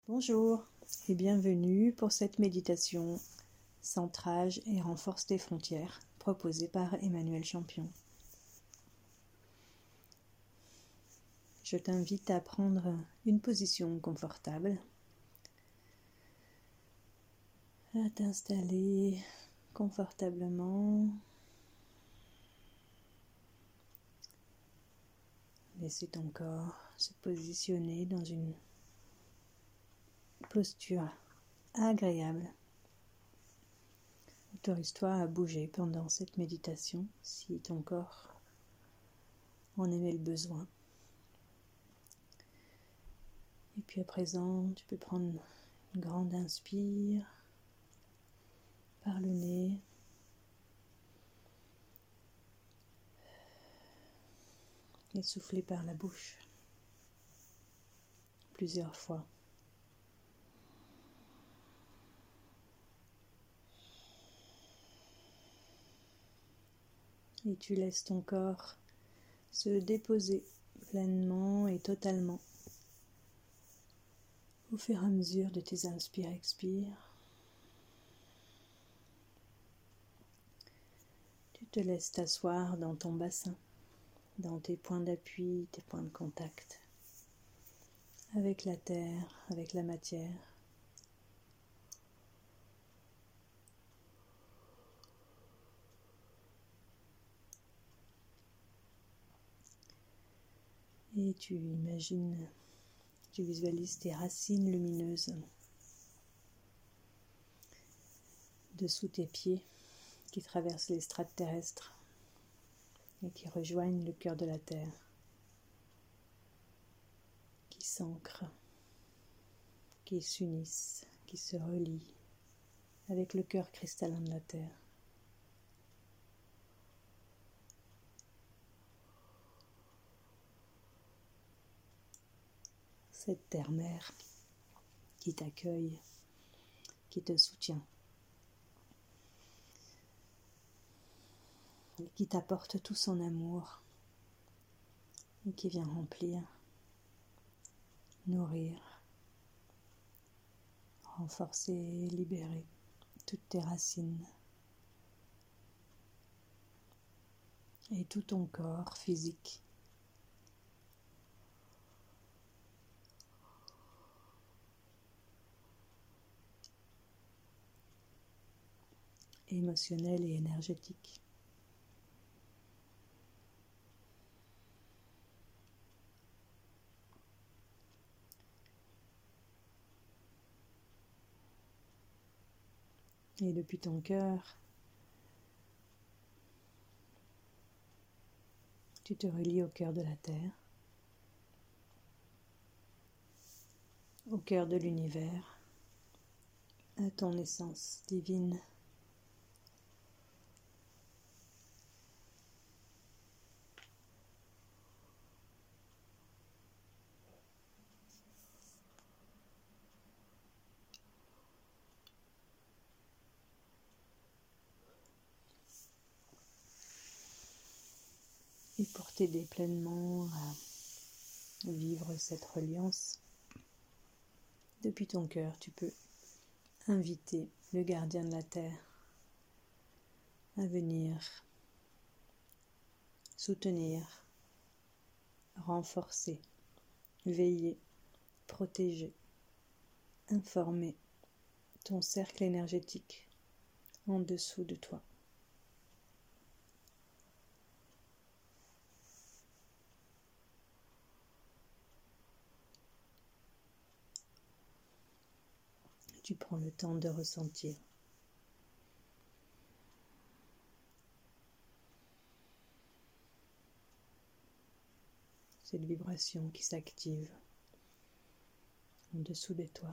Bonjour et bienvenue pour cette méditation Centrage et renforce tes frontières proposée par Emmanuel Champion. Je t'invite à prendre une position confortable, à t'installer confortablement, laisser ton corps se positionner dans une posture agréable. Autorise-toi à bouger pendant cette méditation si ton corps en émet le besoin. Et puis à présent, tu peux prendre une grande inspire par le nez. Et souffler par la bouche plusieurs fois. Et tu laisses ton corps se déposer pleinement et totalement au fur et à mesure de tes inspires-expires. Tu te laisses t'asseoir dans ton bassin, dans tes points d'appui, tes points de contact, avec la terre, avec la matière. Et tu imagines, tu visualises tes racines lumineuses dessous tes pieds qui traversent les strates terrestres et qui rejoignent le cœur de la terre, qui s'ancrent, qui s'unissent, qui se relient avec le cœur cristallin de la terre. Cette terre-mère qui t'accueille, qui te soutient, et qui t'apporte tout son amour, et qui vient remplir, nourrir, renforcer et libérer toutes tes racines et tout ton corps physique. Émotionnel et énergétique. Et depuis ton cœur, tu te relis au cœur de la terre, au cœur de l'univers, à ton essence divine. Et pour t'aider pleinement à vivre cette reliance, depuis ton cœur, tu peux inviter le gardien de la terre à venir soutenir, renforcer, veiller, protéger, informer ton cercle énergétique en dessous de toi. Tu prends le temps de ressentir cette vibration qui s'active en dessous de toi.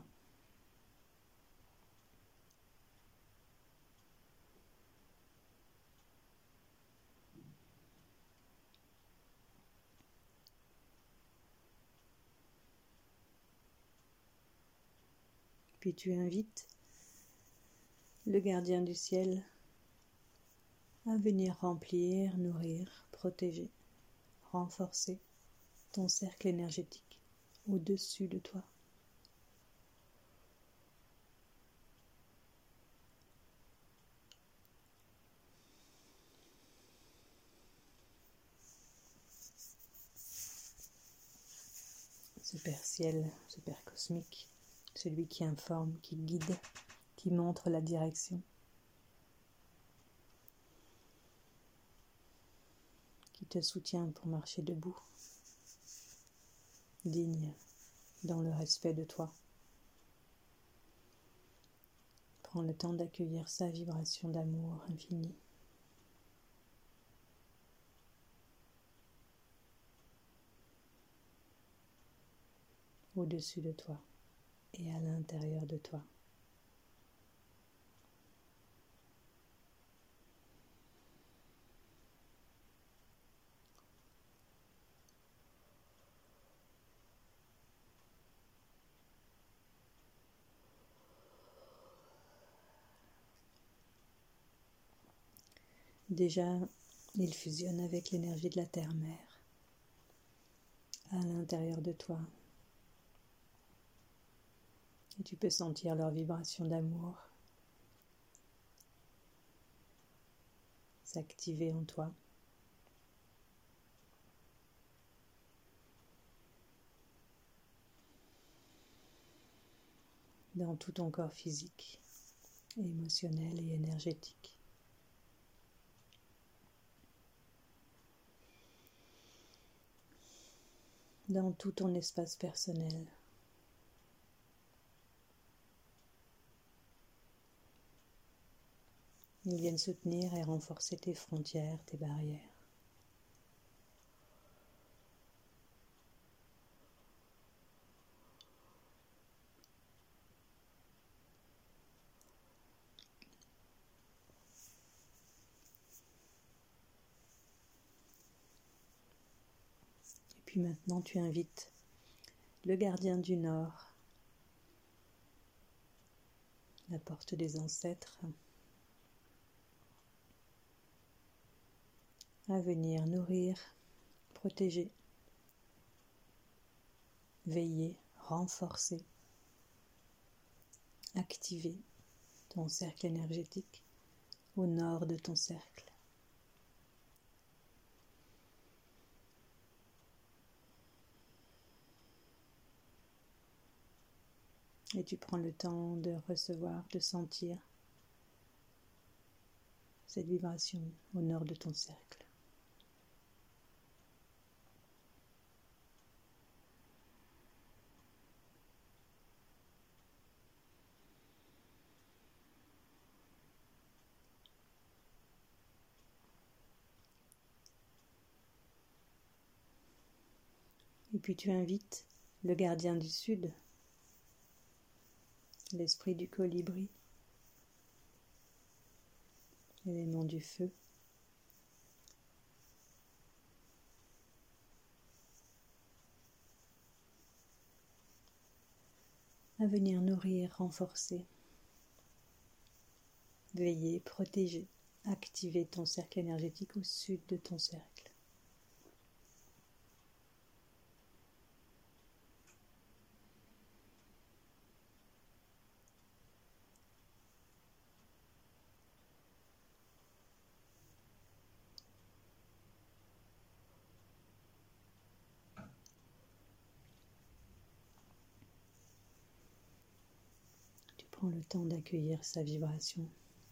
Puis tu invites le gardien du ciel à venir remplir, nourrir, protéger, renforcer ton cercle énergétique au-dessus de toi. ce Père Ciel, ce Père cosmique, celui qui informe, qui guide, qui montre la direction, qui te soutient pour marcher debout, digne, dans le respect de toi. Prends le temps d'accueillir sa vibration d'amour infini. Au-dessus de toi et à l'intérieur de toi. Déjà, il fusionne avec l'énergie de la terre-mère à l'intérieur de toi. Et tu peux sentir leur vibration d'amour s'activer en toi. Dans tout ton corps physique, émotionnel et énergétique. Dans tout ton espace personnel. Ils viennent soutenir et renforcer tes frontières, tes barrières. Et puis maintenant, tu invites le gardien du Nord, la porte des ancêtres, à venir nourrir, protéger, veiller, renforcer, activer ton cercle énergétique au nord de ton cercle. Et tu prends le temps de recevoir, de sentir cette vibration au nord de ton cercle. Et puis tu invites le gardien du Sud, l'esprit du colibri, l'élément du feu, à venir nourrir, renforcer, veiller, protéger, activer ton cercle énergétique au sud de ton cercle. Tu prends le temps d'accueillir sa vibration,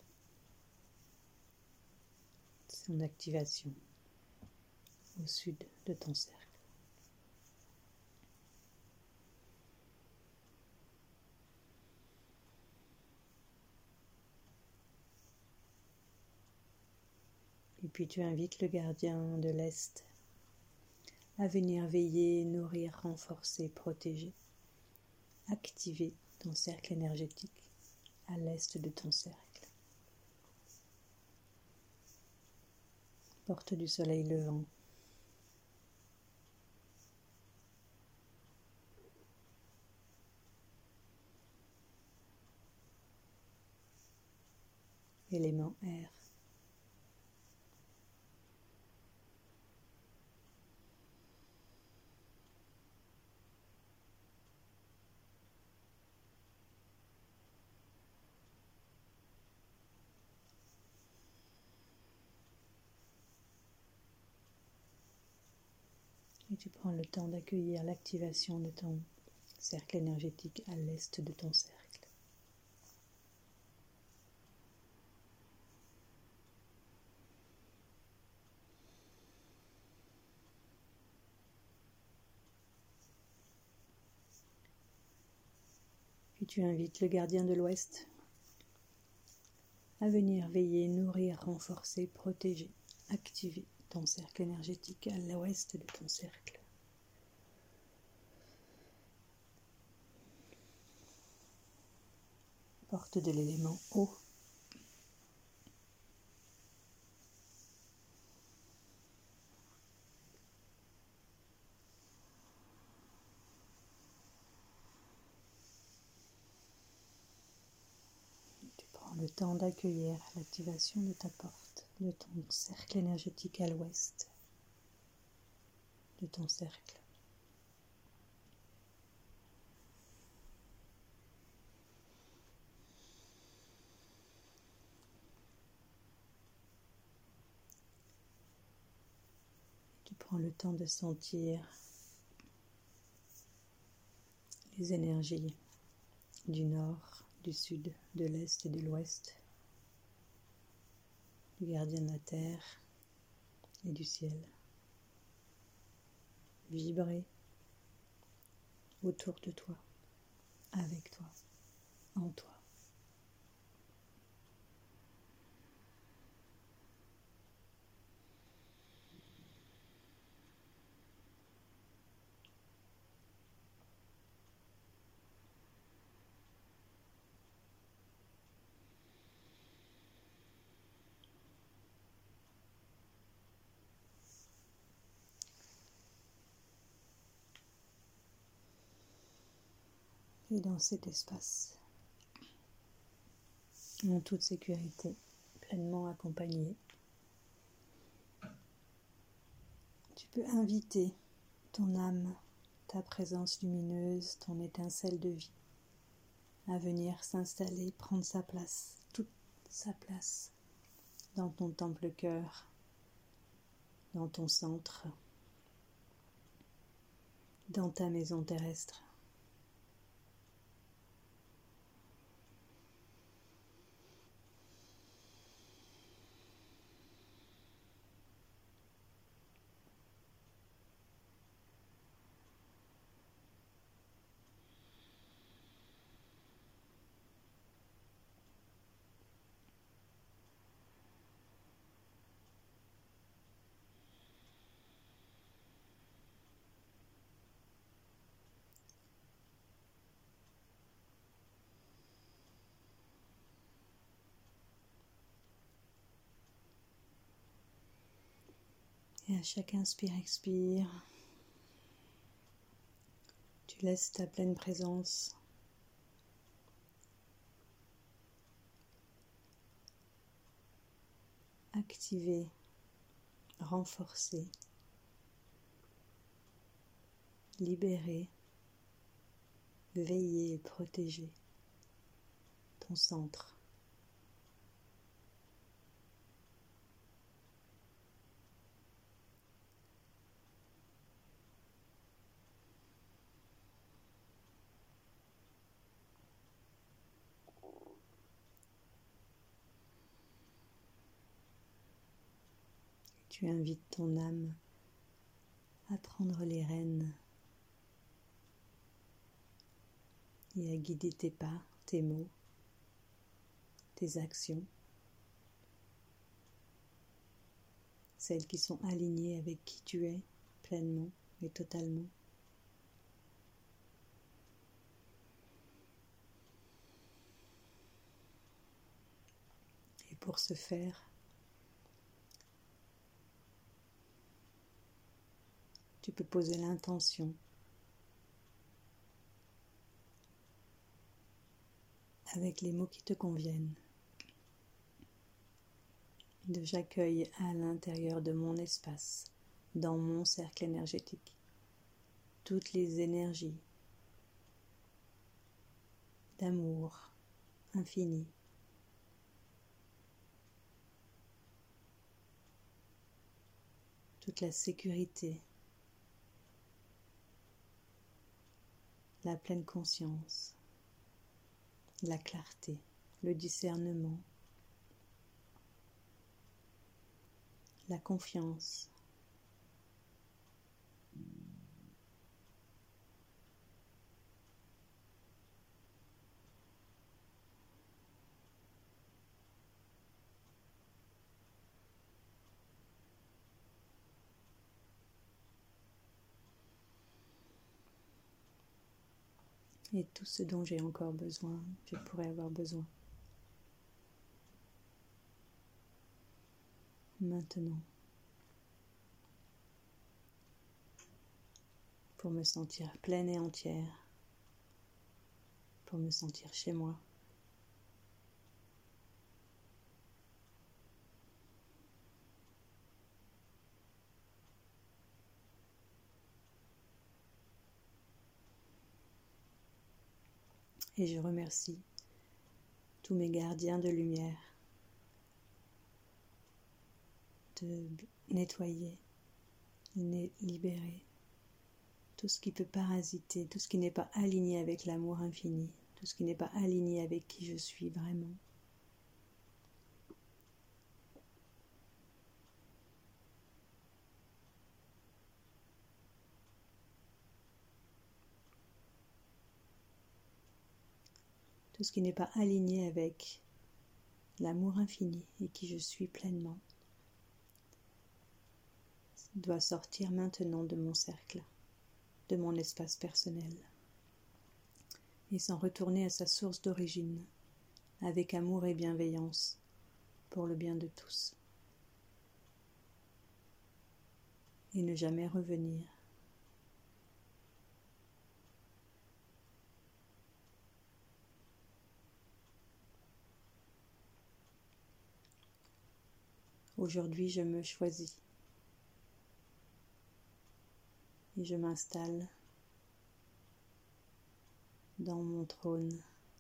son activation au sud de ton cercle. Et puis tu invites le gardien de l'Est à venir veiller, nourrir, renforcer, protéger, activer ton cercle énergétique à l'Est de ton cercle. Porte du soleil levant. Élément air. Et tu prends le temps d'accueillir l'activation de ton cercle énergétique à l'est de ton cercle. Puis tu invites le gardien de l'Ouest à venir veiller, nourrir, renforcer, protéger, activer ton cercle énergétique à l'ouest de ton cercle. Porte de l'élément eau. Tu prends le temps d'accueillir l'activation de ta porte, de ton cercle énergétique à l'ouest de ton cercle. Tu prends le temps de sentir les énergies du nord, du sud, de l'est et de l'ouest, du gardien de la terre et du ciel, vibrer autour de toi, avec toi, en toi. Et dans cet espace, en toute sécurité, pleinement accompagné, tu peux inviter ton âme, ta présence lumineuse, ton étincelle de vie, à venir s'installer, prendre sa place, toute sa place, dans ton temple-cœur, dans ton centre, dans ta maison terrestre. Et à chaque inspire-expire, tu laisses ta pleine présence activer, renforcer, libérer, veiller et protéger ton centre. Tu invites ton âme à prendre les rênes et à guider tes pas, tes mots, tes actions, celles qui sont alignées avec qui tu es pleinement et totalement. Et pour ce faire, tu peux poser l'intention avec les mots qui te conviennent. J'accueille à l'intérieur de mon espace, dans mon cercle énergétique, toutes les énergies d'amour infini, toute la sécurité, la pleine conscience, la clarté, le discernement, la confiance. Et tout ce dont j'ai encore besoin, je pourrais avoir besoin. Maintenant, pour me sentir pleine et entière, pour me sentir chez moi. Et je remercie tous mes gardiens de lumière de nettoyer, libérer tout ce qui peut parasiter, tout ce qui n'est pas aligné avec l'amour infini, tout ce qui n'est pas aligné avec qui je suis vraiment. Tout ce qui n'est pas aligné avec l'amour infini et qui je suis pleinement doit sortir maintenant de mon cercle, de mon espace personnel, et s'en retourner à sa source d'origine, avec amour et bienveillance, pour le bien de tous, et ne jamais revenir. Aujourd'hui, je me choisis et je m'installe dans mon trône.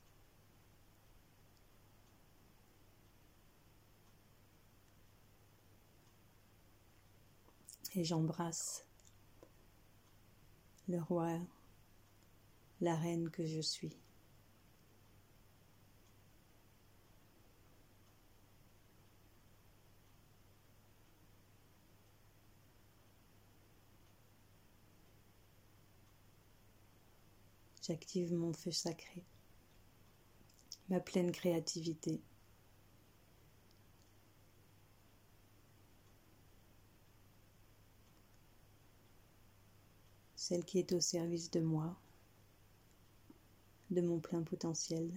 Et j'embrasse le roi, la reine que je suis. J'active mon feu sacré, ma pleine créativité. Celle qui est au service de moi, de mon plein potentiel.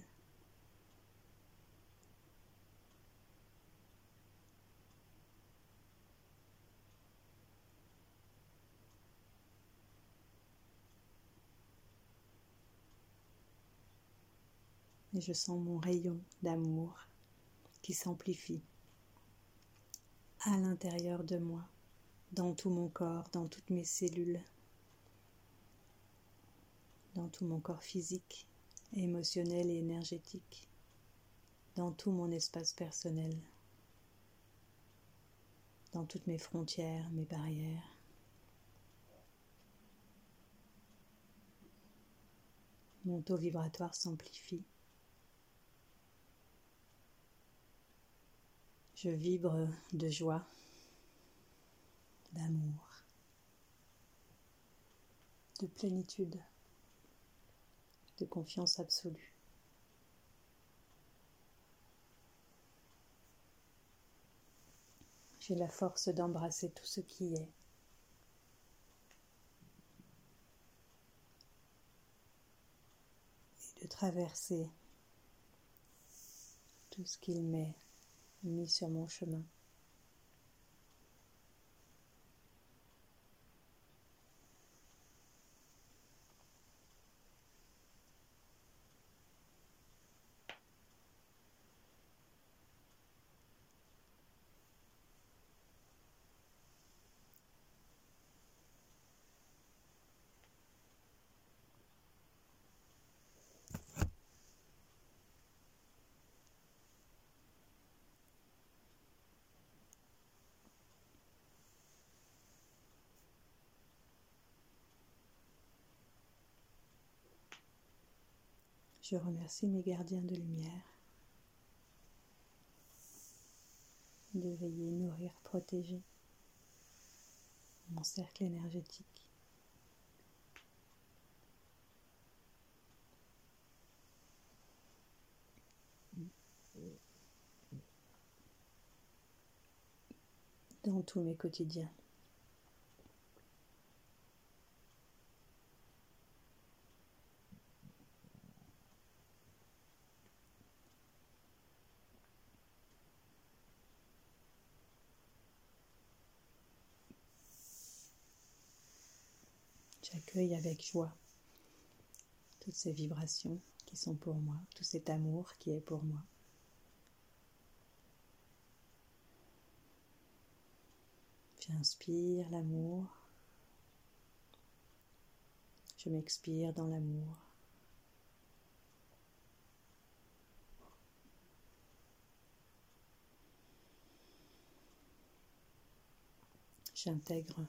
Et je sens mon rayon d'amour qui s'amplifie à l'intérieur de moi, dans tout mon corps, dans toutes mes cellules, dans tout mon corps physique, émotionnel et énergétique, dans tout mon espace personnel, dans toutes mes frontières, mes barrières. Mon taux vibratoire s'amplifie. Je vibre de joie, d'amour, de plénitude, de confiance absolue. J'ai la force d'embrasser tout ce qui est. Et de traverser tout ce qu'il m'est mis sur mon chemin. Je remercie mes gardiens de lumière de veiller, nourrir, protéger mon cercle énergétique. Dans tous mes quotidiens. J'accueille avec joie toutes ces vibrations qui sont pour moi, tout cet amour qui est pour moi. J'inspire l'amour, je m'expire dans l'amour. J'intègre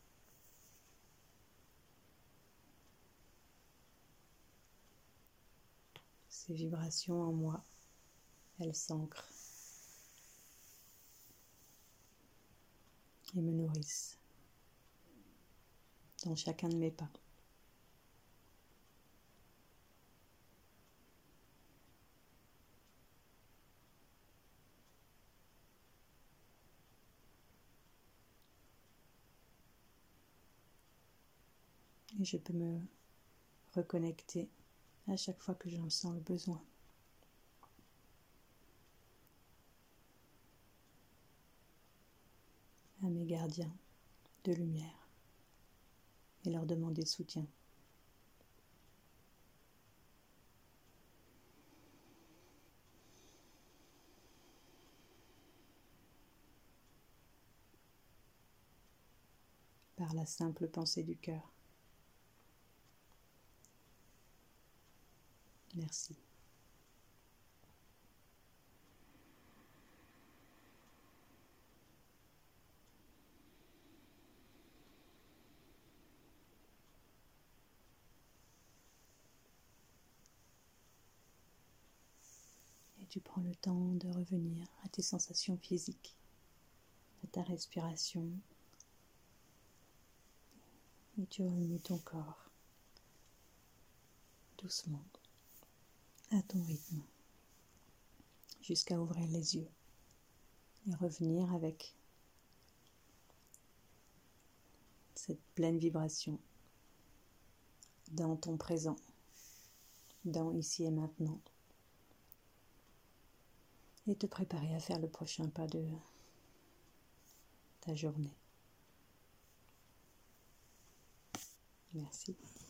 ces vibrations en moi, elles s'ancrent et me nourrissent dans chacun de mes pas. Et je peux me reconnecter à chaque fois que j'en sens le besoin. À mes gardiens de lumière et leur demander soutien. Par la simple pensée du cœur. Merci. Et tu prends le temps de revenir à tes sensations physiques, à ta respiration, et tu remues ton corps doucement, à ton rythme, jusqu'à ouvrir les yeux et revenir avec cette pleine vibration dans ton présent, dans ici et maintenant, et te préparer à faire le prochain pas de ta journée. Merci.